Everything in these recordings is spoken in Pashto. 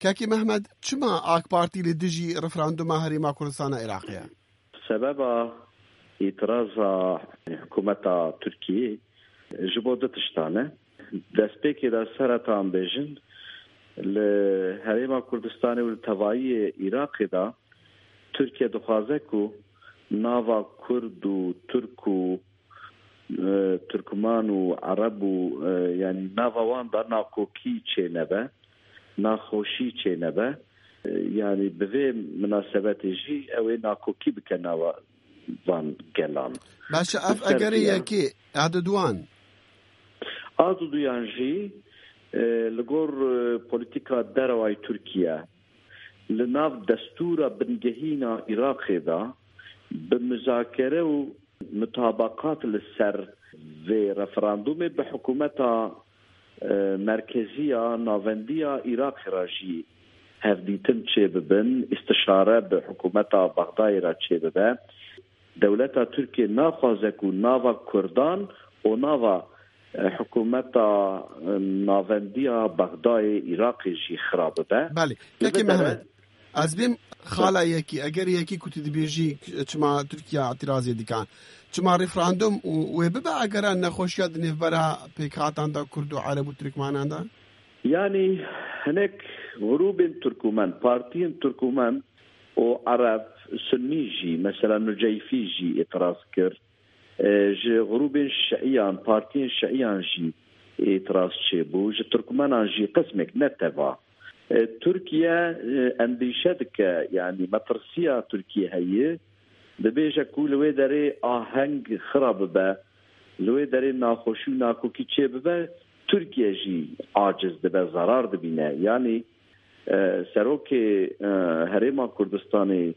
كاكي محمد چما آك بارتي لدجي رفراندوما هريما كردستان عراقية؟ سبب اعتراض حكومة تركيا جبودة تشتانه دستيكي دا سرطان بيجن لهريما كردستان والتوائي عراقي دا تركيا دخوازكو ناوا كرد و ترك و ترکمان و عرب و یعنی ناوان دا ناکوکی چه نبه ناخوشی چه نبه یعنی به مناسبت جی اوی ناکوکی بکن ناوان گلان باشه اف اگر یکی عددوان جی لگور پولیتیکا دروای ترکیه لناف دستور بنگهینا عراق دا بمذاکره و مطابقات للسر في رفراندوم بحكومة مركزية نافندية عراق راجي هفديتن تشيببن استشارة بحكومة بغداد را تشيببن دولة تركيا نافازكو نافا كردان ونافا حكومة نافندية بغداد عراق جي خراببه. بله كاكي محمد از بیم خالا یکی اگر یکی کتی دبیجی چما ترکیه اعتراضی دیکن چما رفراندوم و ببا اگر نخوشیات نفبرا پیکاتان دا کرد و عرب و ترکمانان دا يعني هناك غروب تركمان بارتين تركمان و عرب سنيجي مثلا نجيفيجي اعتراض كر جي غروب شيعيان بارتين شيعيان جي اعتراض شيبو جي تركمان جي قسمك نتبع تركيا انديشتك يعني مطرسية تركيا هي دبيجا كل ويدري آهنگ خراب با لوي داري ناخوشي ناكوكي چه با تركيا جي عاجز دبا ضرر دبينه يعني سروك هريما كردستاني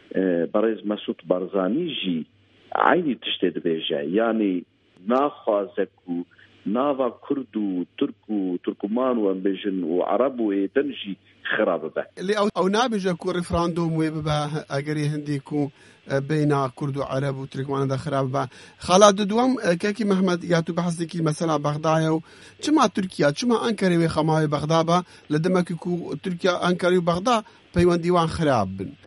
برز مسعود بارزاني جي عيني تشتي دبيجا يعني ناخوازكو ناوا كردو تركو تركمان وامبيجن وعرب وتنجي خراب به اللي او نابجا كو ريفراندوم ويبا اجري هنديكو بين كرد وعرب وتركمان دا خراب به خالد دوام كاكي محمد ياتو بحثكي مثلا بغداد چما تركيا چما انكري وخماوي بغداد لدمكو تركيا انكري بغداد بيوان ديوان خراب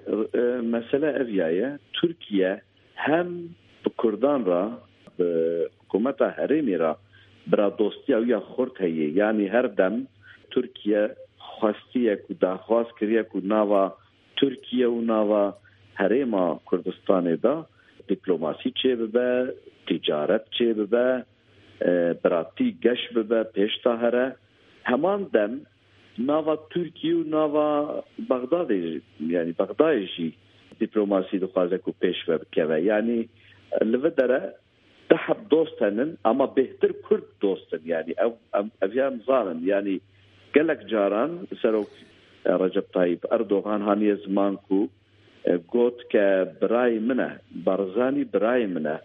مسألة افيايا تركيا هم بكردان را بحكومة هرمي را برا دوستی او یا خورد هیه یعنی هر دم ترکیه خواسته که داخواست کریه که ناوا ترکیه و ناوا هریما کردستان دا دیپلوماسی چه ببه تجارت چه ببه براتی گش ببه پیشتا هره همان دم ناوا ترکیه و ناوا بغداد یعنی بغداد جی دیپلوماسی دخوازه که پیش ببه یعنی لفدره تحب دوستن اما بهتر كرد دوستن يعني افيام ظالم يعني قالك جاران سروك رجب طيب اردوغان هاني زمانكو قوت كبراي منه بارزاني براي منه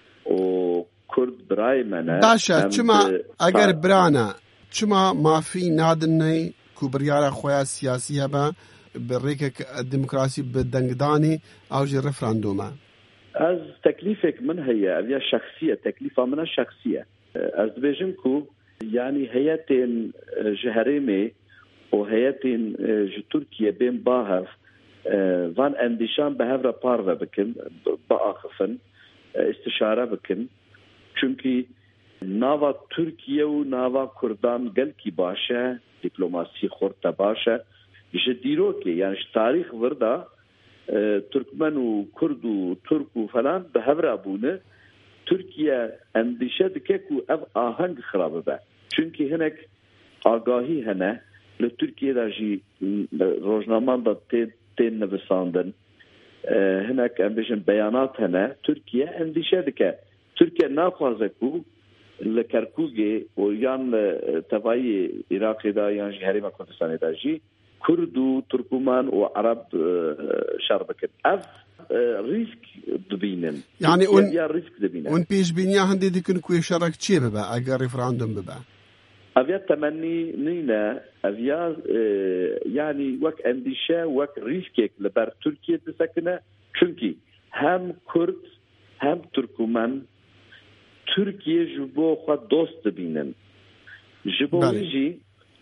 وكرد براي منه باشا چما اگر برانا چما ما في نادني كوبريارا خويا سياسية با بريكك الديمقراطي بالدنقداني او جي رفراندوما از تكليفك من هي أبيا شخصية تكليفها منها شخصية از بيجنكو يعني هياتين جهريمي وهياتين تركيا بين باهف فان انديشان بهفرا بارفا بكن بآخفن استشارة بكن چونكي ناوا تركيا و ناوا كردان قلقي باشا دبلوماسي خورتا باشا جديروكي يعني تاريخ وردا تركمان و كرد و ترك و فلان بهفر ابونه تركيا انديشه دككو اف آهنگ خراب به چونكي هناك آگاهی هنه لتركيا داجي روزنامان دا تين نفساندن هناك امبيشن بيانات هنه تركيا انديشه دكه تركيا ناخوازكو لكركوغي ويان تبعي عراق دا يان هريما كردستان داجي كرد و تركمان وعرب شربكت اف ريسك دبينن يعني يا ريسك دبينن ون بيش بينيا هندي ديكن كوي شرك تشي ببا اگر ريفراندوم ببا افيا تمني نينا افيا يعني وك انديشه وك ريسك لبر تركيا تسكنه çünkü hem Kürt hem Türkmen Türkiye جبو خو دوست دبينن جبو جي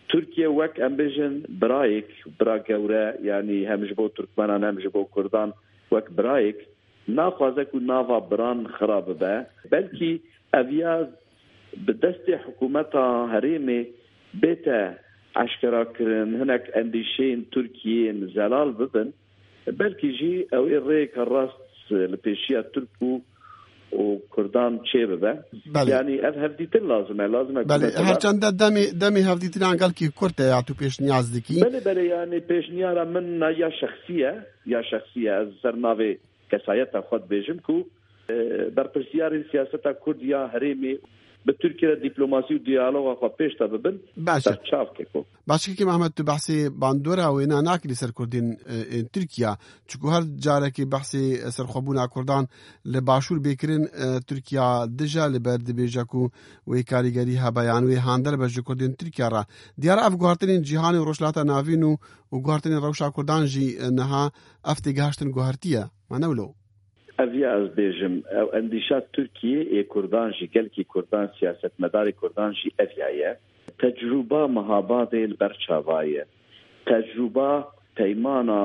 تورکیا وەک ئەم بێژن برایەک برا گەورە یعنی هەمیش بۆ تورکمانان هەمیش بۆ کوردان وەک برایەک ناخوازەک و ناوا بران خراب ببە بەلکی ئەڤیا bi destê hikûmeta herêmê bête eşkerakirin hinek endîşeyên Tirkiyeyên zelal bibin belkî jî ew ê rêyeka rast li pêşiya Türk û Kurdan çê bibe yanî ev hevdîtin lazim e herçend demê hevdîtinan gelkî Kurd e ya tu pêşniyaz dikî belê yanî pêşniyara min ya şexsî ez ser navê kesayeta xwe dibêjim ku berpirsiyarên siyaseta Kurd ya herêmê bi Tirkiye dîplomasî û diyaloga xwe pêş de bibin çavkeko. Başkekî Mehmed tu behsê bandora wêna nakirî ser Kurdên Tirkiya çuku her carekî behsê serxwebûna Kurdan li başûr bêkirin Tirkiya dije li ber dibêje ku wê karîgerî hebe yan wê hander be ji Kurdên Tirkiya re diyar ev guhartinên cîhanê rojhilata navîn û guhartinên rewşa Kurdan jî niha ev têgihiştin guhertiye me newlo. Evya ez bêjim ew endîşa Tirkiye ê Kurdan jî gelkî Kurdan siyasetmedarê Kurdan jî evya ye tecrûba mehabadê li ber çava ye tecrûba peymana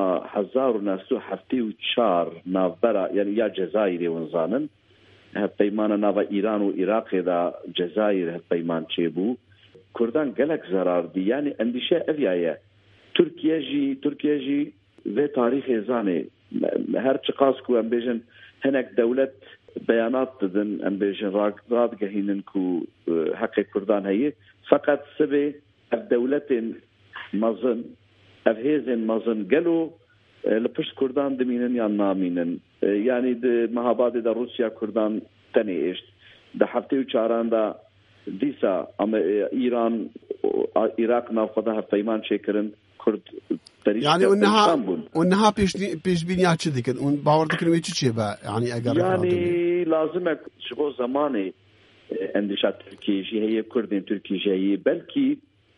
1974 navbera yani ya Cezayirê hûn zanin hevpeymana nava İran û Iraqê da Cezayir hevpeyman çêbû Kurdan gelek zarar dî yani endîşe evya ye Tirkiye jî vê tarîxê zanê her çi qas ku em bêjin hinek dewlet beyanat didin em bêjin radgehînin ku heqê Kurdan heye fakat sibê ev dewletên mezin ev hêzên mezin gelo li pişt Kurdan dimînin yan namînin yani di mehabadê de Rusya Kurdan tenê êşt di heftê û çaran da dîsa İran Iraq navxwe hevpeyman çêkirin Kurd yani onha pêşbîniya çi dikin û bawer dikin wê çi çêbe yani eger yani lazim e ji bo zamanê endîşa Tirkiye jî heye Kurdên Tirkiye jî heye belkî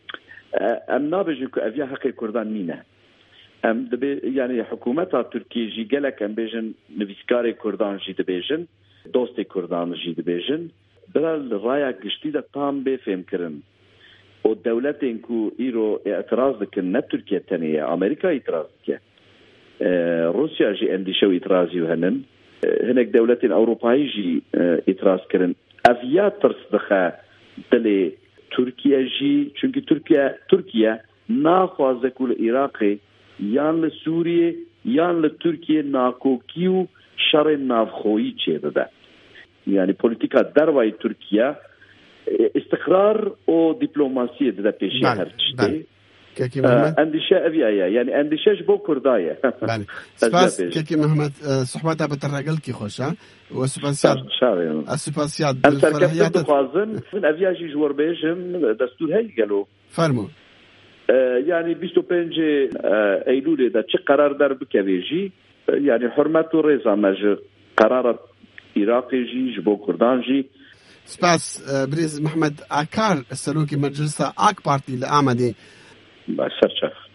em nabêjin ku ev ya heqê Kurdan nîne em dibê yani hikûmeta Tirkiye jî gelek em bêjin nivîskarê Kurdan jî dibêjin dostê Kurdan jî dibêjin bira li raya giştî de tam bê fêmkirin o devletên ku îro etiraz dikin ne Tirkiye tenê ye Amerîka îtiraz dike Rusya jî endîşe û îtirazî henin hinek devletên Ewropayî jî îtiraz kirin ev ya tirs dixe dilê Tirkiye jî çünkü Tirkiye naxwaze ku li Iraqê yan li Sûriye yan li Tirkiye nakokî û şerên navxweyî çê bibe yani politika derwayê Tirkiye istikrar o diplomasiye de pêşî her tiştê endişe eviye yani endişe ji bo Kurda ye spas kekî Mehmed sohbeta bi te re gelkî xweş e we spasiyat serkeftin dixwazin min eviya jî ji we bêjim destûr hey gelo fermo yani 25 Eylûlê de çi qerar derbikeve jî yani hurmet û rêza me ji qerara Iraqê jî ji bo Kurdan jî سپاس بريز محمد آكار السلوكي مجلس آك بارتي لآمدي باشرشف